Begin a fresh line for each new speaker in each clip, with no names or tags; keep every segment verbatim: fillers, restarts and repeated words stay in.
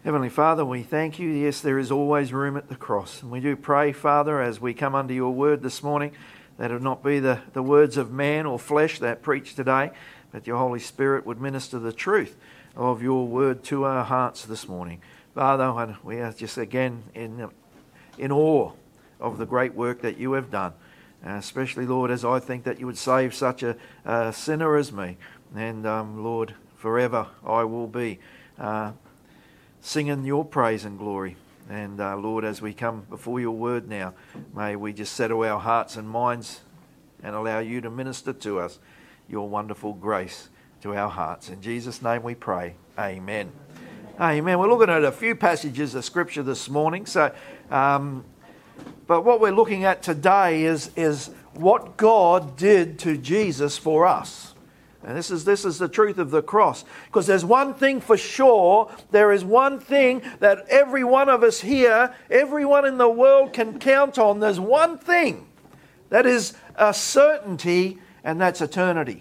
Heavenly Father, we thank you. Yes, there is always room at the cross. And we do pray, Father, as we come under your word this morning, that it not be the, the words of man or flesh that preach today, but your Holy Spirit would minister the truth of your word to our hearts this morning. Father, we are just again in, in awe of the great work that you have done. Uh, especially, Lord, as I think that you would save such a, a sinner as me. And, um, Lord, forever I will be uh, singing your praise and glory. And uh, Lord, as we come before your word now, may we just settle our hearts and minds and allow you to minister to us your wonderful grace to our hearts. In Jesus' name we pray. Amen. Amen. We're looking at a few passages of Scripture this morning. So, um, but what we're looking at today is, is what God did to Jesus for us. And this is this is the truth of the cross. Because there's one thing for sure, there is one thing that every one of us here, everyone in the world can count on. There's one thing that is a certainty, and that's eternity.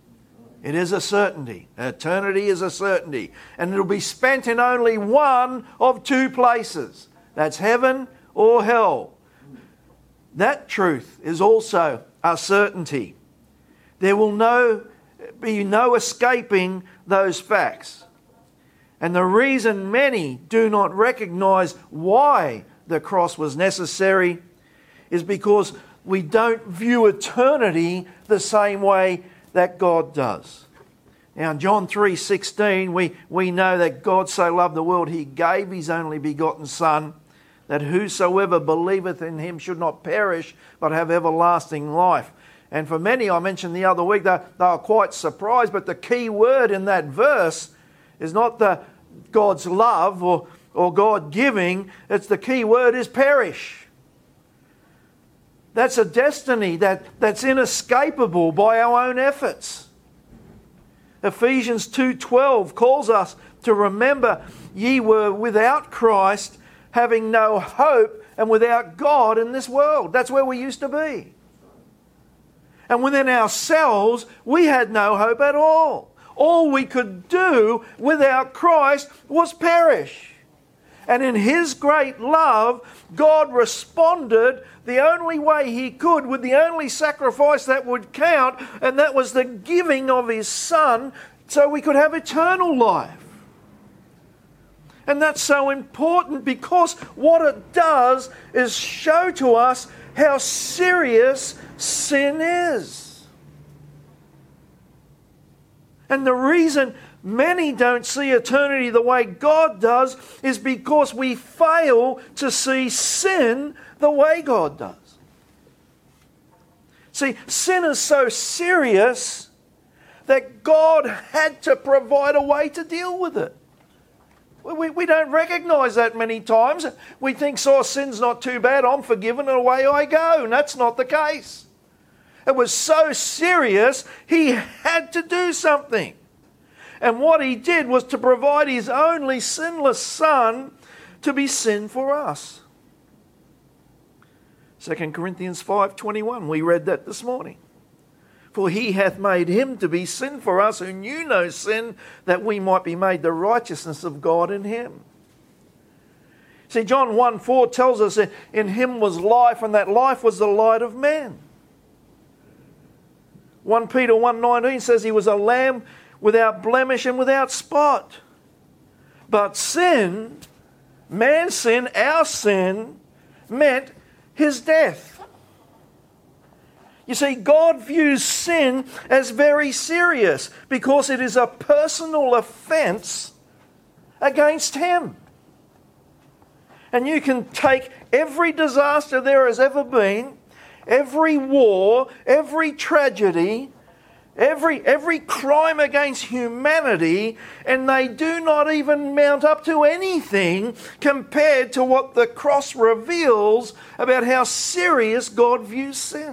It is a certainty. Eternity is a certainty. And it'll be spent in only one of two places. That's heaven or hell. That truth is also a certainty. There will no... be no escaping those facts. And the reason many do not recognize why the cross was necessary is because we don't view eternity the same way that God does. Now in John three sixteen, we, we know that God so loved the world, he gave his only begotten Son, that whosoever believeth in him should not perish, but have everlasting life. And for many, I mentioned the other week, they, they were quite surprised, but the key word in that verse is not the God's love or, or God giving, it's the key word is perish. That's a destiny that, that's inescapable by our own efforts. Ephesians two twelve calls us to remember ye were without Christ, having no hope, and without God in this world. That's where we used to be. And within ourselves, we had no hope at all. All we could do without Christ was perish. And in his great love, God responded the only way he could with the only sacrifice that would count, and that was the giving of his Son so we could have eternal life. And that's so important because what it does is show to us how serious sin is. And the reason many don't see eternity the way God does is because we fail to see sin the way God does. See, sin is so serious that God had to provide a way to deal with it. We, we don't recognise that many times. We think, so sin's not too bad, I'm forgiven and away I go. And that's not the case. It was so serious, he had to do something. And what he did was to provide his only sinless Son to be sin for us. Second Corinthians five twenty-one, we read that this morning. For he hath made him to be sin for us who knew no sin, that we might be made the righteousness of God in him. See, John one four tells us that in him was life, and that life was the light of men. First Peter one nineteen says he was a lamb without blemish and without spot. But sin, man's sin, our sin, meant his death. You see, God views sin as very serious because it is a personal offence against him. And you can take every disaster there has ever been, every war, every tragedy, every, every crime against humanity, and they do not even mount up to anything compared to what the cross reveals about how serious God views sin.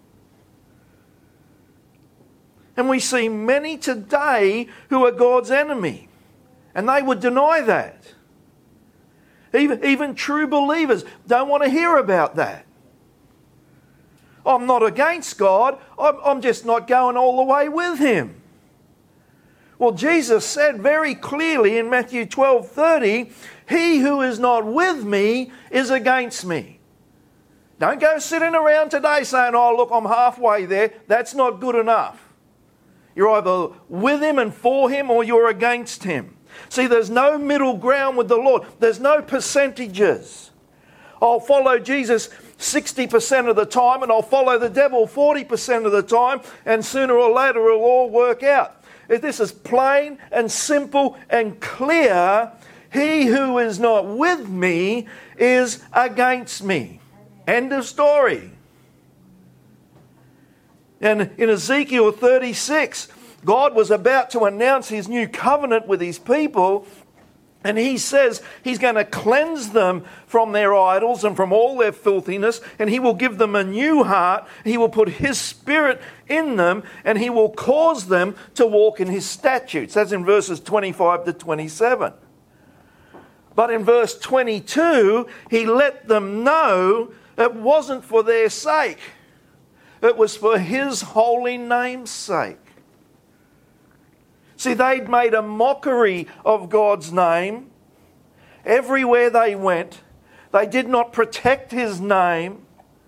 And we see many today who are God's enemy. And they would deny that. Even, even true believers don't want to hear about that. I'm not against God. I'm, I'm just not going all the way with him. Well, Jesus said very clearly in Matthew twelve thirty, he who is not with me is against me. Don't go sitting around today saying, oh, look, I'm halfway there. That's not good enough. You're either with him and for him or you're against him. See, there's no middle ground with the Lord. There's no percentages. I'll follow Jesus sixty percent of the time and I'll follow the devil forty percent of the time, and sooner or later it'll all work out. If this is plain and simple and clear, he who is not with me is against me. End of story. And in Ezekiel thirty-six, God was about to announce his new covenant with his people, and he says he's going to cleanse them from their idols and from all their filthiness, and he will give them a new heart. He will put his spirit in them, and he will cause them to walk in his statutes. That's in verses twenty-five to twenty-seven. But in verse twenty-two, he let them know it wasn't for their sake. It was for his holy name's sake. See, they'd made a mockery of God's name. Everywhere they went, they did not protect his name.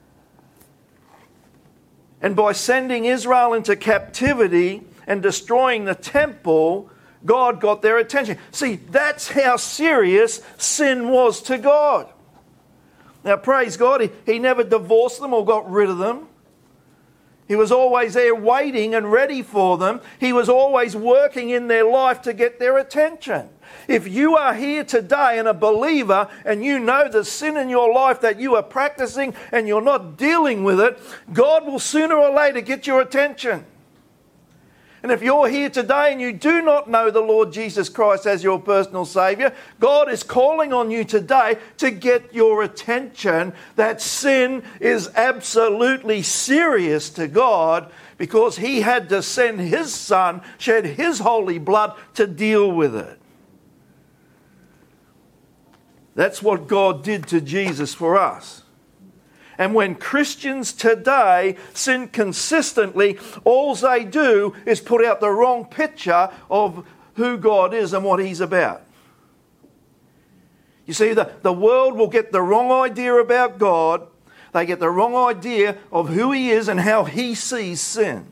And by sending Israel into captivity and destroying the temple, God got their attention. See, that's how serious sin was to God. Now, praise God, he, he never divorced them or got rid of them. He was always there waiting and ready for them. He was always working in their life to get their attention. If you are here today and a believer and you know the sin in your life that you are practicing and you're not dealing with it, God will sooner or later get your attention. And if you're here today and you do not know the Lord Jesus Christ as your personal Saviour, God is calling on you today to get your attention that sin is absolutely serious to God, because he had to send his Son, shed his holy blood to deal with it. That's what God did to Jesus for us. And when Christians today sin consistently, all they do is put out the wrong picture of who God is and what he's about. You see, the, the world will get the wrong idea about God. They get the wrong idea of who he is and how he sees sin.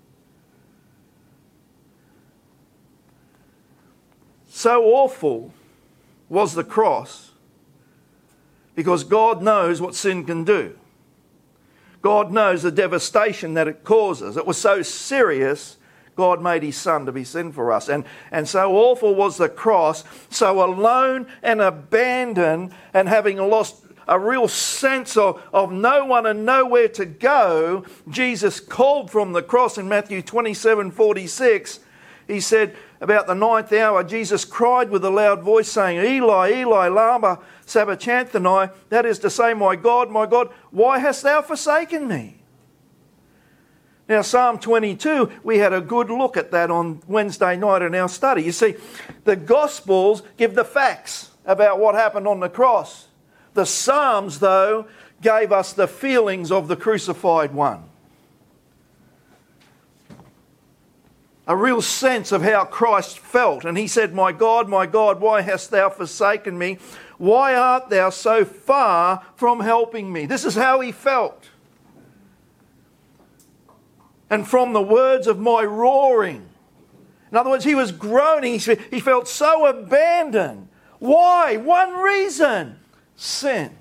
So awful was the cross, because God knows what sin can do. God knows the devastation that it causes. It was so serious, God made his Son to be sin for us. And, and so awful was the cross, so alone and abandoned, and having lost a real sense of, of no one and nowhere to go, Jesus called from the cross in Matthew twenty-seven forty-six. He said, about the ninth hour, Jesus cried with a loud voice, saying, Eli, Eli, lama sabachthani, that is to say, my God, my God, why hast thou forsaken me? Now, Psalm twenty-two, we had a good look at that on Wednesday night in our study. You see, the Gospels give the facts about what happened on the cross. The Psalms, though, gave us the feelings of the crucified one. A real sense of how Christ felt. And he said, my God, my God, why hast thou forsaken me? Why art thou so far from helping me? This is how he felt. And from the words of my roaring. In other words, he was groaning. He felt so abandoned. Why? One reason. Sin.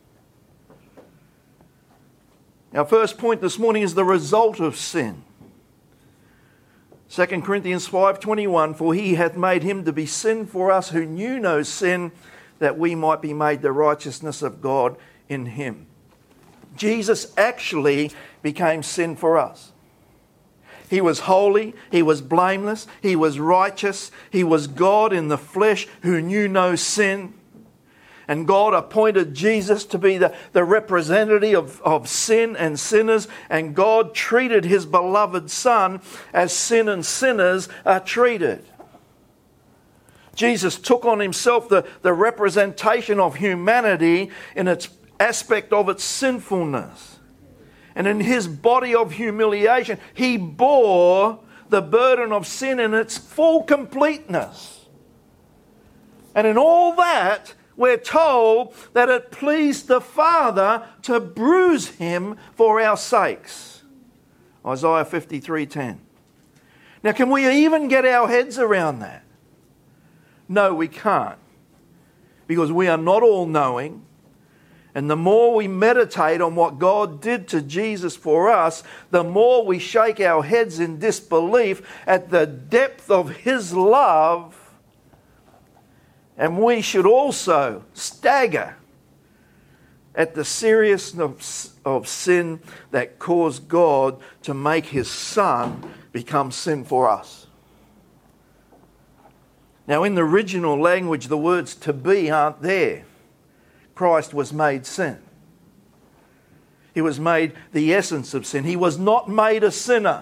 Our first point this morning is the result of sin. Second Corinthians five twenty-one, for he hath made him to be sin for us who knew no sin, that we might be made the righteousness of God in him. Jesus actually became sin for us. He was holy, he was blameless, he was righteous, he was God in the flesh who knew no sin. And God appointed Jesus to be the, the representative of, of sin and sinners. And God treated his beloved Son as sin and sinners are treated. Jesus took on himself the, the representation of humanity in its aspect of its sinfulness. And in his body of humiliation, he bore the burden of sin in its full completeness. And in all that, we're told that it pleased the Father to bruise him for our sakes. Isaiah fifty-three ten. Now, can we even get our heads around that? No, we can't. Because we are not all-knowing. And the more we meditate on what God did to Jesus for us, the more we shake our heads in disbelief at the depth of his love. And we should also stagger at the seriousness of sin that caused God to make his Son become sin for us. Now, in the original language, the words to be aren't there. Christ was made sin. He was made the essence of sin. He was not made a sinner.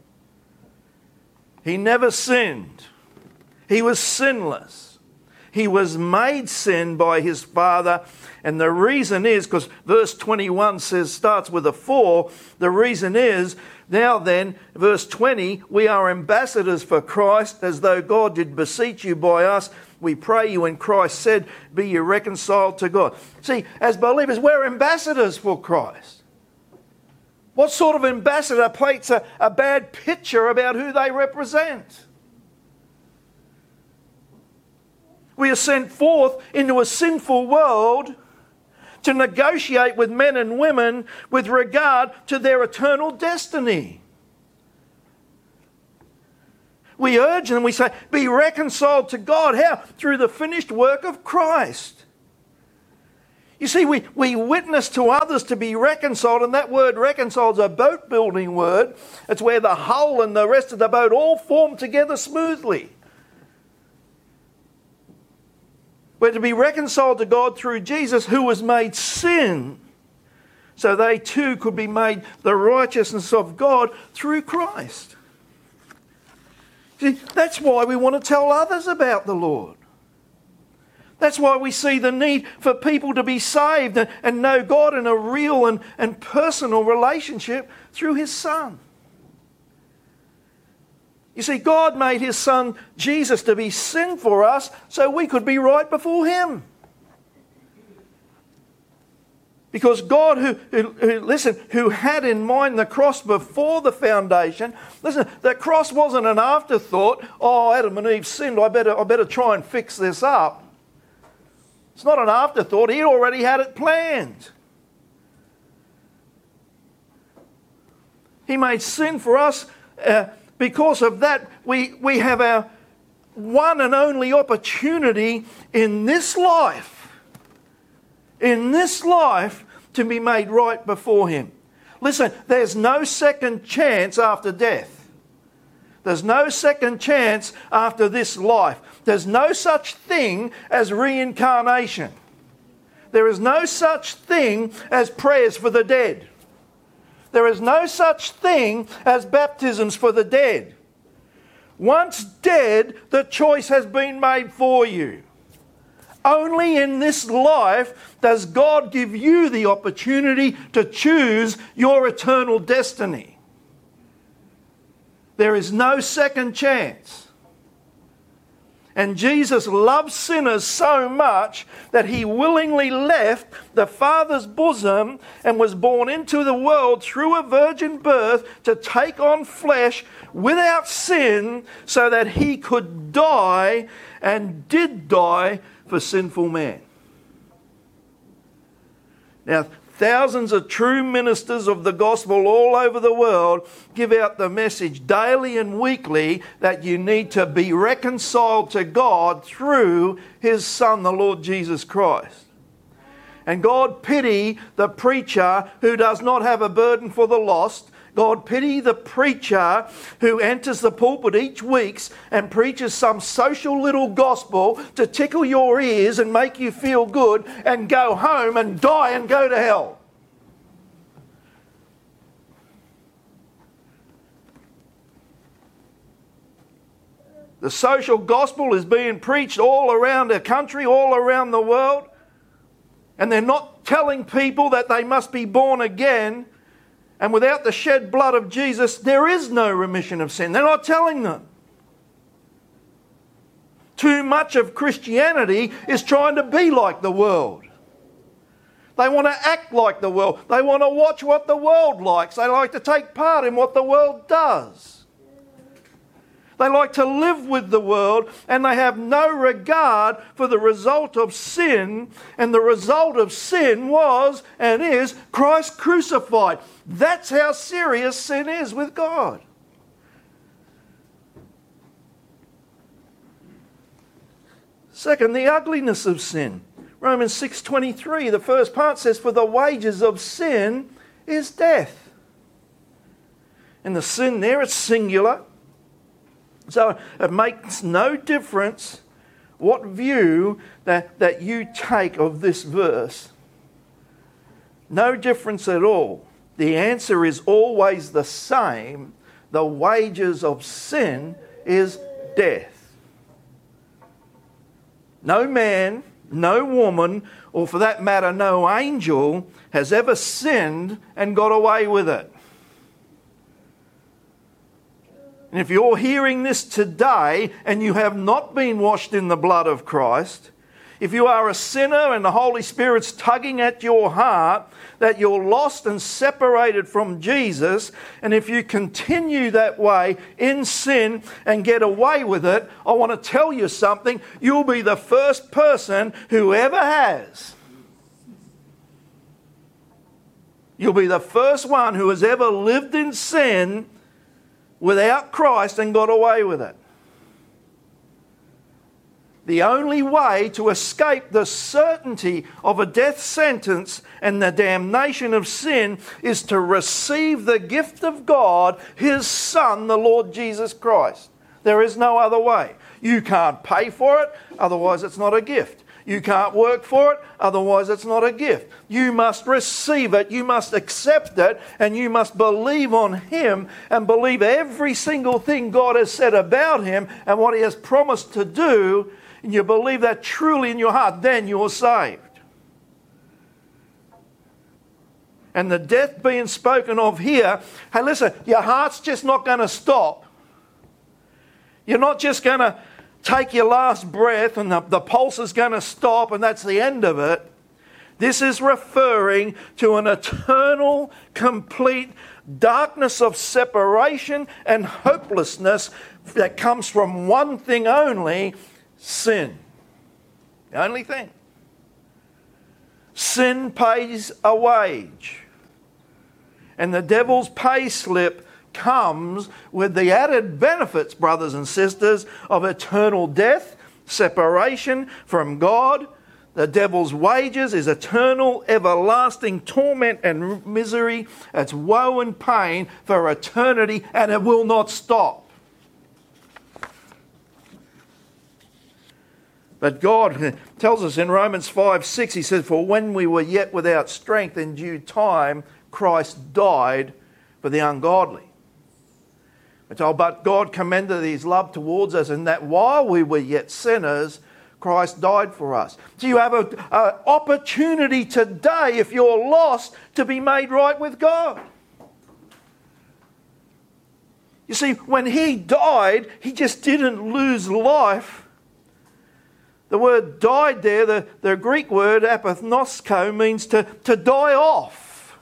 He never sinned. He was sinless. He was made sin by his Father. And the reason is, because verse twenty-one says, starts with a for, the reason is, now then, verse twenty, we are ambassadors for Christ, as though God did beseech you by us. We pray you, and Christ said, be ye reconciled to God. See, as believers, we're ambassadors for Christ. What sort of ambassador paints a, a bad picture about who they represent? We are sent forth into a sinful world to negotiate with men and women with regard to their eternal destiny. We urge them, we say, be reconciled to God. How? Through the finished work of Christ. You see, we, we witness to others to be reconciled, and that word reconciled is a boat building word. It's where the hull and the rest of the boat all form together smoothly. We're to be reconciled to God through Jesus, who was made sin, so they too could be made the righteousness of God through Christ. See, that's why we want to tell others about the Lord. That's why we see the need for people to be saved and, and know God in a real and, and personal relationship through his Son. You see, God made his Son, Jesus, to be sin for us so we could be right before him. Because God, who, who, who, listen, who had in mind the cross before the foundation, listen, the cross wasn't an afterthought. Oh, Adam and Eve sinned, I better, I better try and fix this up. It's not an afterthought. He already had it planned. He made sin for us. Uh, because of that, we, we have our one and only opportunity in this life, in this life, to be made right before him. Listen, there's no second chance after death. There's no second chance after this life. There's no such thing as reincarnation. There is no such thing as prayers for the dead. There is no such thing as baptisms for the dead. Once dead, the choice has been made for you. Only in this life does God give you the opportunity to choose your eternal destiny. There is no second chance. And Jesus loved sinners so much that he willingly left the Father's bosom and was born into the world through a virgin birth to take on flesh without sin so that he could die, and did die, for sinful man. Now, thousands of true ministers of the gospel all over the world give out the message daily and weekly that you need to be reconciled to God through his Son, the Lord Jesus Christ. And God pity the preacher who does not have a burden for the lost. God pity the preacher who enters the pulpit each week and preaches some social little gospel to tickle your ears and make you feel good and go home and die and go to hell. The social gospel is being preached all around the country, all around the world, and they're not telling people that they must be born again. And without the shed blood of Jesus, there is no remission of sin. They're not telling them. Too much of Christianity is trying to be like the world. They want to act like the world. They want to watch what the world likes. They like to take part in what the world does. They like to live with the world, and they have no regard for the result of sin. And the result of sin was and is Christ crucified. That's how serious sin is with God. Second, the ugliness of sin. Romans six twenty-three, the first part says, "For the wages of sin is death." And the sin there, it's singular. So it makes no difference what view that, that you take of this verse. No difference at all. The answer is always the same. The wages of sin is death. No man, no woman, or for that matter, no angel has ever sinned and got away with it. And if you're hearing this today and you have not been washed in the blood of Christ, if you are a sinner and the Holy Spirit's tugging at your heart that you're lost and separated from Jesus, and if you continue that way in sin and get away with it, I want to tell you something. You'll be the first person who ever has. You'll be the first one who has ever lived in sin without Christ and got away with it. The only way to escape the certainty of a death sentence and the damnation of sin is to receive the gift of God, His Son, the Lord Jesus Christ. There is no other way. You can't pay for it, otherwise it's not a gift. You can't work for it, otherwise it's not a gift. You must receive it, you must accept it, and you must believe on Him and believe every single thing God has said about Him and what He has promised to do, and you believe that truly in your heart, then you're saved. And the death being spoken of here, hey listen, your heart's just not going to stop. You're not just going to take your last breath and the, the pulse is going to stop and that's the end of it. This is referring to an eternal, complete darkness of separation and hopelessness that comes from one thing only, sin. The only thing. Sin pays a wage. And the devil's pay slip comes with the added benefits, brothers and sisters, of eternal death, separation from God. The devil's wages is eternal, everlasting torment and misery. It's woe and pain for eternity, and it will not stop. But God tells us in Romans five six, He says, "For when we were yet without strength, in due time Christ died for the ungodly." We're told, but God commended His love towards us, and that while we were yet sinners, Christ died for us. So you have an opportunity today, if you're lost, to be made right with God. You see, when He died, He just didn't lose life. The word died there, the, the Greek word apethnosko, means to, to die off.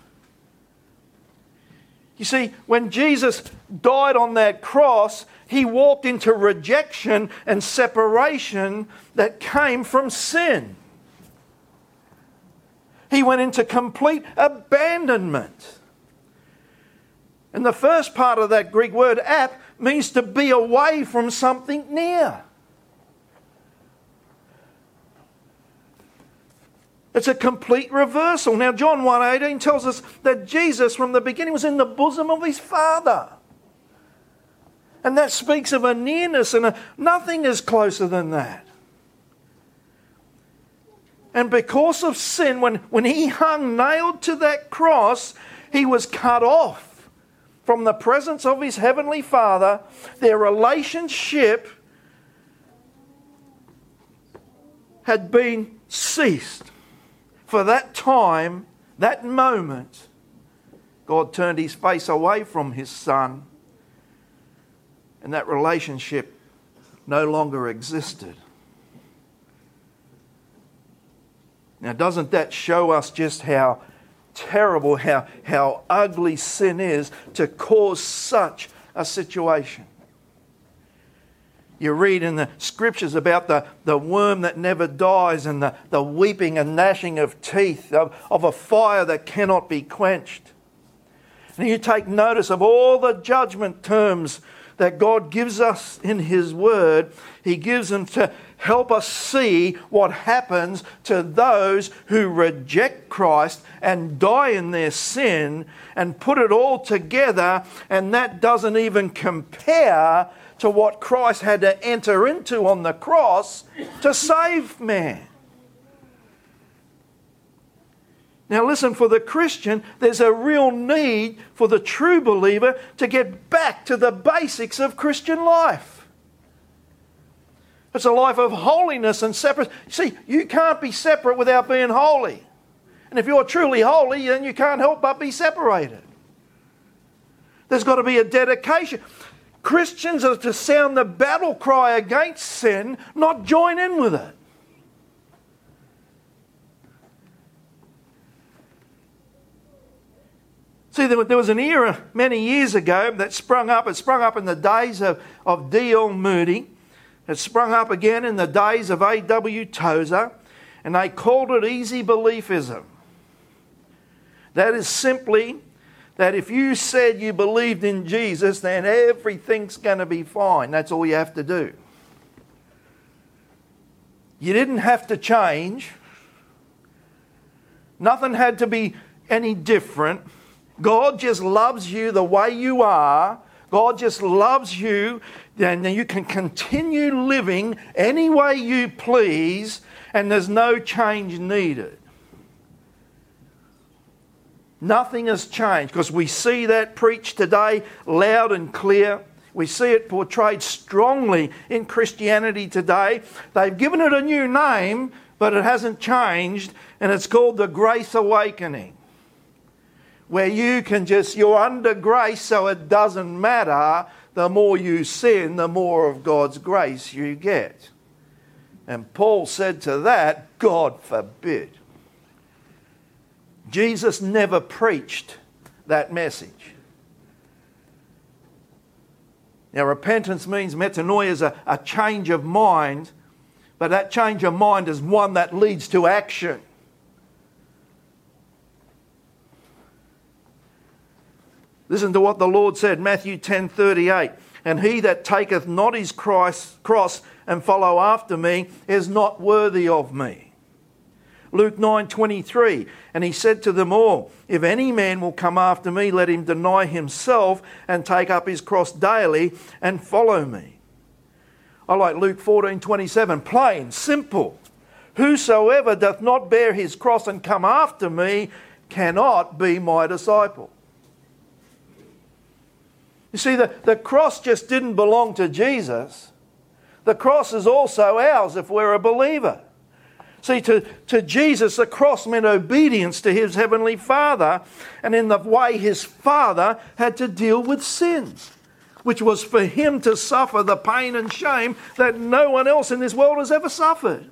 You see, when Jesus died on that cross, He walked into rejection and separation that came from sin. He went into complete abandonment. And the first part of that Greek word, ap, means to be away from something near. It's a complete reversal. Now, John one eighteen tells us that Jesus from the beginning was in the bosom of His Father. And that speaks of a nearness, and a, nothing is closer than that. And because of sin, when, when He hung nailed to that cross, He was cut off from the presence of His Heavenly Father. Their relationship had been ceased. For that time, that moment, God turned his face away from his Son, and that relationship no longer existed. Now, doesn't that show us just how terrible, how, how ugly sin is to cause such a situation? You read in the scriptures about the, the worm that never dies and the, the weeping and gnashing of teeth, of, of a fire that cannot be quenched. And you take notice of all the judgment terms that God gives us in his word. He gives them to help us see what happens to those who reject Christ and die in their sin, and put it all together, and that doesn't even compare to what Christ had to enter into on the cross to save man. Now listen, for the Christian, there's a real need for the true believer to get back to the basics of Christian life. It's a life of holiness and separate. See, you can't be separate without being holy. And if you're truly holy, then you can't help but be separated. There's got to be a dedication. Christians are to sound the battle cry against sin, not join in with it. See, there was an era many years ago that sprung up. It sprung up in the days of, of D L Moody. It sprung up again in the days of A W Tozer. And they called it easy beliefism. That is simply that if you said you believed in Jesus, then everything's going to be fine. That's all you have to do. You didn't have to change. Nothing had to be any different. God just loves you the way you are. God just loves you, and you can continue living any way you please, and there's no change needed. Nothing has changed, because we see that preached today loud and clear. We see it portrayed strongly in Christianity today. They've given it a new name, but it hasn't changed, and it's called the Grace Awakening. Where you can just, you're under grace, so it doesn't matter. The more you sin, the more of God's grace you get. And Paul said to that, God forbid. Jesus never preached that message. Now, repentance means metanoia is a, a change of mind, but that change of mind is one that leads to action. Listen to what the Lord said, Matthew ten thirty-eight. And he that taketh not his cross and follow after me is not worthy of me. Luke nine twenty-three. And he said to them all, if any man will come after me, let him deny himself and take up his cross daily and follow me. I like Luke fourteen twenty-seven. Plain, simple. Whosoever doth not bear his cross and come after me cannot be my disciple. You see, the, the cross just didn't belong to Jesus. The cross is also ours if we're a believer. See, to, to Jesus, the cross meant obedience to his heavenly Father, and in the way his Father had to deal with sin, which was for him to suffer the pain and shame that no one else in this world has ever suffered.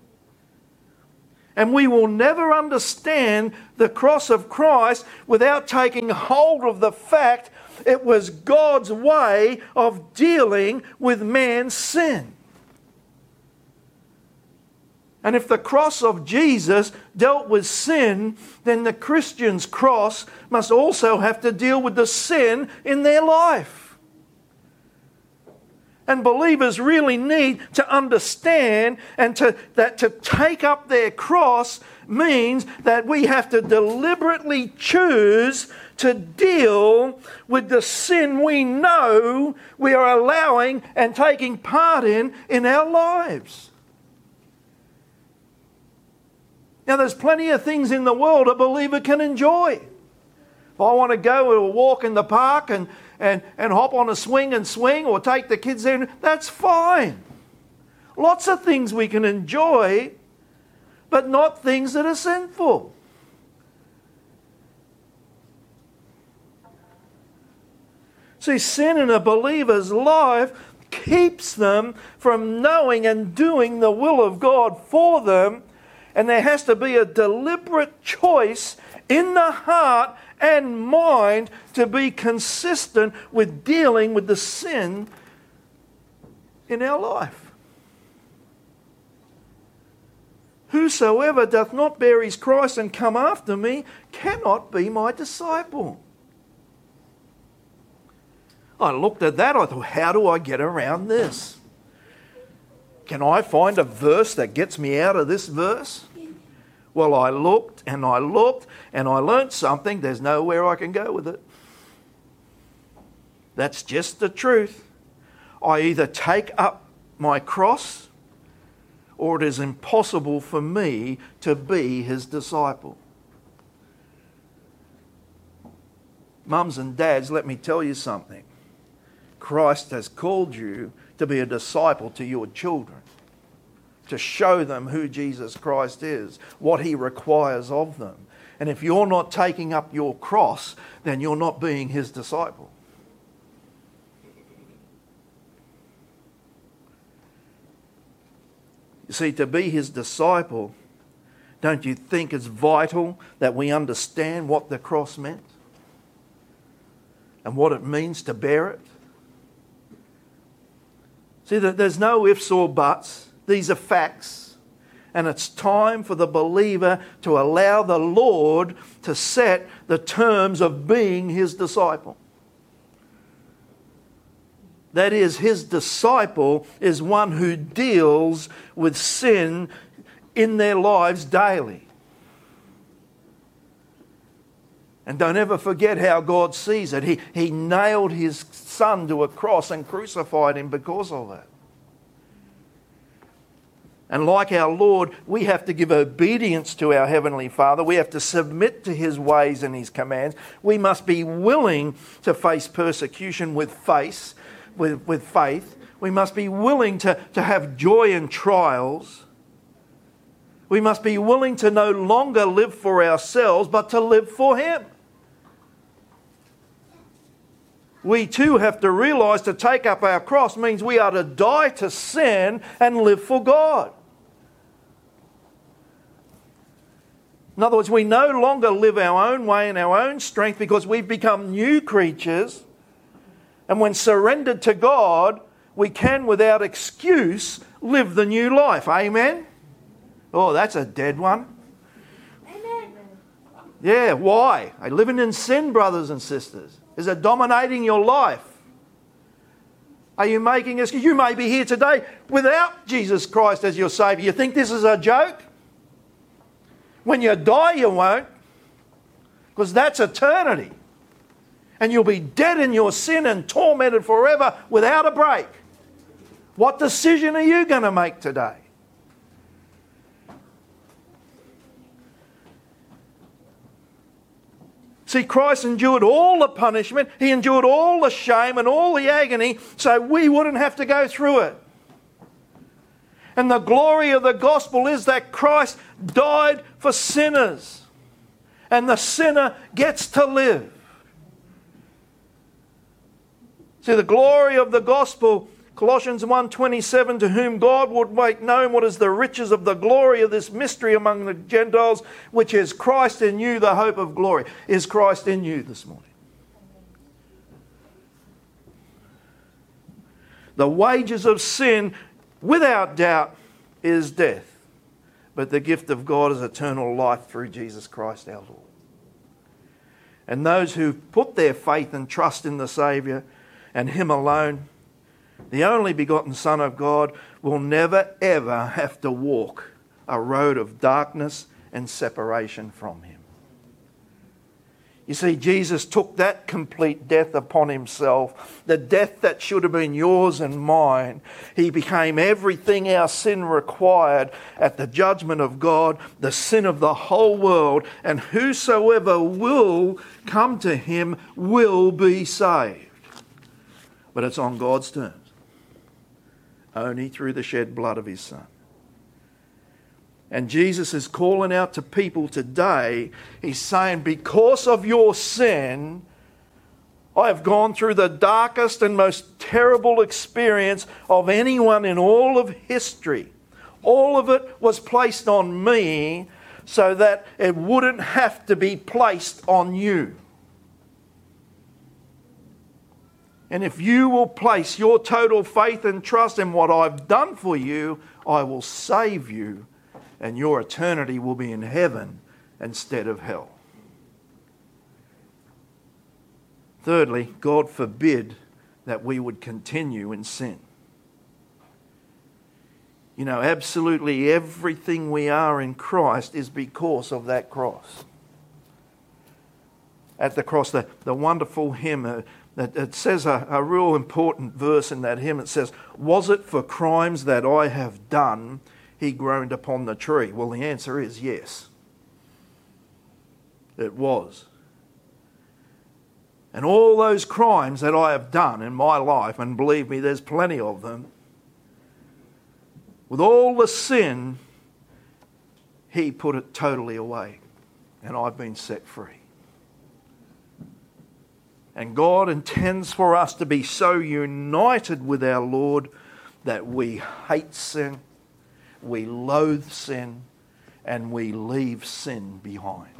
And we will never understand the cross of Christ without taking hold of the fact it was God's way of dealing with man's sin. And if the cross of Jesus dealt with sin, then the Christian's cross must also have to deal with the sin in their life. And believers really need to understand and to, that to take up their cross means that we have to deliberately choose to deal with the sin we know we are allowing and taking part in in our lives. Now, there's plenty of things in the world a believer can enjoy. If I want to go or walk in the park and, and, and hop on a swing and swing, or take the kids there, that's fine. Lots of things we can enjoy, but not things that are sinful. See, sin in a believer's life keeps them from knowing and doing the will of God for them. And there has to be a deliberate choice in the heart and mind to be consistent with dealing with the sin in our life. Whosoever doth not bear his cross and come after me cannot be my disciple. I looked at that, I thought, how do I get around this? Can I find a verse that gets me out of this verse? Well, I looked and I looked and I learnt something. There's nowhere I can go with it. That's just the truth. I either take up my cross or it is impossible for me to be his disciple. Mums and dads, let me tell you something. Christ has called you to be a disciple to your children, to show them who Jesus Christ is, what he requires of them. And if you're not taking up your cross, then you're not being his disciple. You see, to be his disciple, don't you think it's vital that we understand what the cross meant and what it means to bear it? See, there's no ifs or buts. These are facts. And it's time for the believer to allow the Lord to set the terms of being his disciple. That is, his disciple is one who deals with sin in their lives daily. And don't ever forget how God sees it. He, he nailed his son to a cross and crucified him because of it. And like our Lord, we have to give obedience to our Heavenly Father. We have to submit to his ways and his commands. We must be willing to face persecution with faith. With, with faith. We must be willing to, to have joy in trials. We must be willing to no longer live for ourselves, but to live for him. We too have to realise to take up our cross means we are to die to sin and live for God. In other words, we no longer live our own way in our own strength because we've become new creatures. And when surrendered to God, we can, without excuse, live the new life. Amen? Oh, that's a dead one. Amen. Yeah, why? Are you living in sin, brothers and sisters? Is it dominating your life? Are you making excuses? You may be here today without Jesus Christ as your Saviour. You think this is a joke? When you die, you won't. Because that's eternity. And you'll be dead in your sin and tormented forever without a break. What decision are you going to make today? See, Christ endured all the punishment. He endured all the shame and all the agony so we wouldn't have to go through it. And the glory of the gospel is that Christ died for sinners. And the sinner gets to live. See, the glory of the gospel, Colossians one twenty-seven, to whom God would make known what is the riches of the glory of this mystery among the Gentiles, which is Christ in you, the hope of glory. Is Christ in you this morning? The wages of sin, without doubt, is death. But the gift of God is eternal life through Jesus Christ our Lord. And those who put their faith and trust in the Saviour and him alone, the only begotten Son of God, will never ever have to walk a road of darkness and separation from him. You see, Jesus took that complete death upon himself, the death that should have been yours and mine. He became everything our sin required at the judgment of God, the sin of the whole world, and whosoever will come to him will be saved. But it's on God's terms, only through the shed blood of his Son. And Jesus is calling out to people today. He's saying, because of your sin, I have gone through the darkest and most terrible experience of anyone in all of history. All of it was placed on me so that it wouldn't have to be placed on you. And if you will place your total faith and trust in what I've done for you, I will save you, and your eternity will be in heaven instead of hell. Thirdly, God forbid that we would continue in sin. You know, absolutely everything we are in Christ is because of that cross. At the cross, the, the wonderful hymn, uh, that it says a, a real important verse in that hymn. It says, "Was it for crimes that I have done, he groaned upon the tree?" Well, the answer is yes. It was. And all those crimes that I have done in my life, and believe me, there's plenty of them, with all the sin, he put it totally away. And I've been set free. And God intends for us to be so united with our Lord that we hate sin, we loathe sin, and we leave sin behind.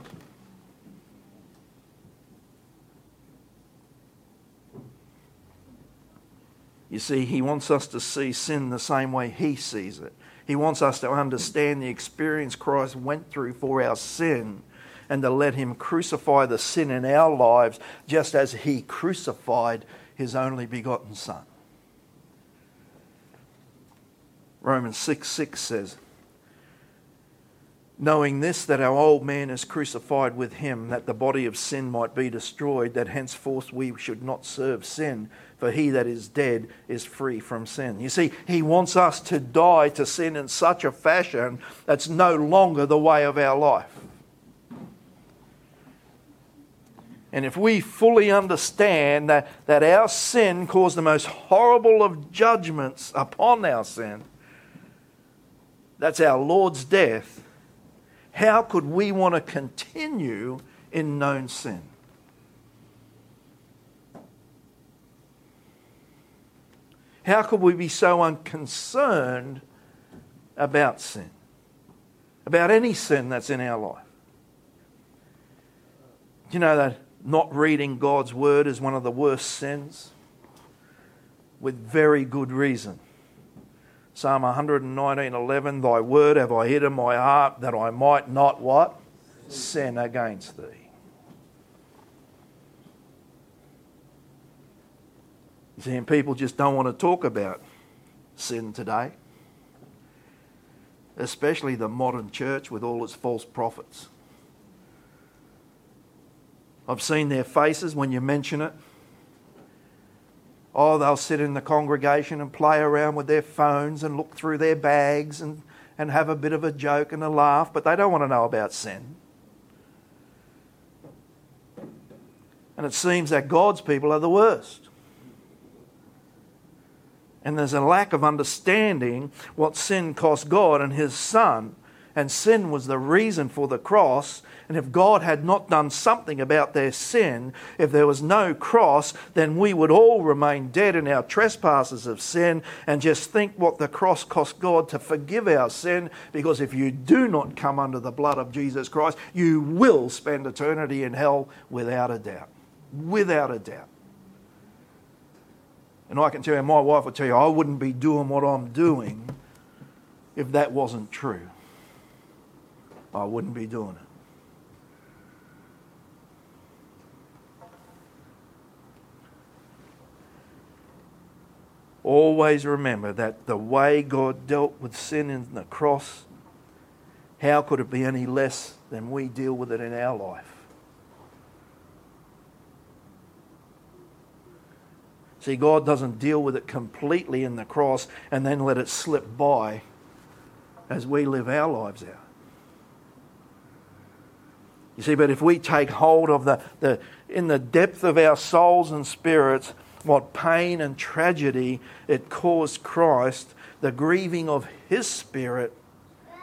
You see, he wants us to see sin the same way he sees it. He wants us to understand the experience Christ went through for our sin and to let him crucify the sin in our lives just as he crucified his only begotten Son. Romans six six says, "Knowing this, that our old man is crucified with him, that the body of sin might be destroyed, that henceforth we should not serve sin, for he that is dead is free from sin." You see, he wants us to die to sin in such a fashion that's no longer the way of our life. And if we fully understand that, that our sin caused the most horrible of judgments upon our sin, that's our Lord's death, how could we want to continue in known sin? How could we be so unconcerned about sin? About any sin that's in our life? Do you know that not reading God's word is one of the worst sins? With very good reason. Psalm one nineteen eleven, "Thy word have I hid in my heart, that I might not" what? "Sin against thee." You see, and people just don't want to talk about sin today. Especially the modern church with all its false prophets. I've seen their faces when you mention it. Oh, they'll sit in the congregation and play around with their phones and look through their bags and, and have a bit of a joke and a laugh, but they don't want to know about sin. And it seems that God's people are the worst. And there's a lack of understanding what sin cost God and his Son. And sin was the reason for the cross. And if God had not done something about their sin, if there was no cross, then we would all remain dead in our trespasses of sin and just think what the cross cost God to forgive our sin. Because if you do not come under the blood of Jesus Christ, you will spend eternity in hell without a doubt. Without a doubt. And I can tell you, my wife will tell you, I wouldn't be doing what I'm doing if that wasn't true. I wouldn't be doing it. Always remember that the way God dealt with sin in the cross, how could it be any less than we deal with it in our life? See, God doesn't deal with it completely in the cross and then let it slip by as we live our lives out. You see, but if we take hold of the, the in the depth of our souls and spirits, what pain and tragedy it caused Christ, the grieving of his spirit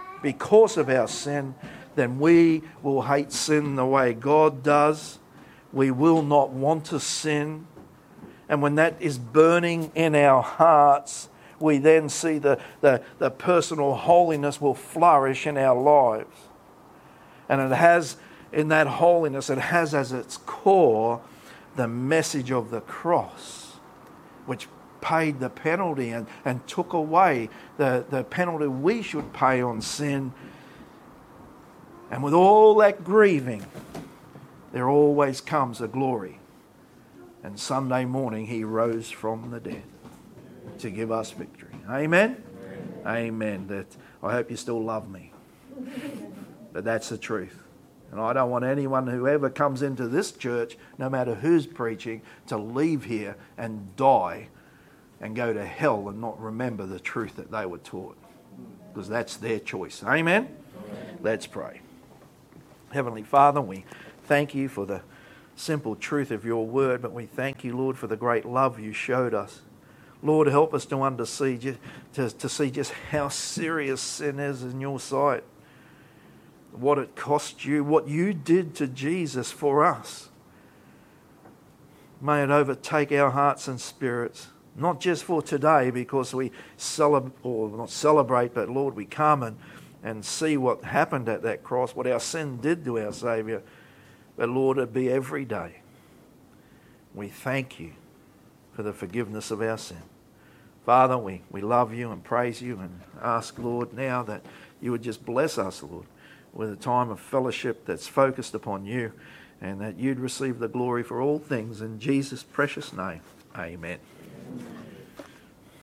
because of our sin, then we will hate sin the way God does. We will not want to sin. And when that is burning in our hearts, we then see the, the, the personal holiness will flourish in our lives. And it has, in that holiness, it has as its core the message of the cross, which paid the penalty and, and took away the, the penalty we should pay on sin. And with all that grieving, there always comes a glory. And Sunday morning he rose from the dead to give us victory. Amen? Amen. Amen. That I hope you still love me. But that's the truth. And I don't want anyone who ever comes into this church, no matter who's preaching, to leave here and die and go to hell and not remember the truth that they were taught. Because that's their choice. Amen? Amen. Let's pray. Heavenly Father, we thank you for the simple truth of your word, but we thank you, Lord, for the great love you showed us. Lord, help us to undersee, to, to see just how serious sin is in your sight. What it cost you, what you did to Jesus for us. May it overtake our hearts and spirits, not just for today because we celebrate, or not celebrate, but Lord, we come and, and see what happened at that cross, what our sin did to our Saviour. But Lord, it be every day. We thank you for the forgiveness of our sin. Father, we, we love you and praise you and ask, Lord, now that you would just bless us, Lord, with a time of fellowship that's focused upon you, and that you'd receive the glory for all things in Jesus' precious name. Amen.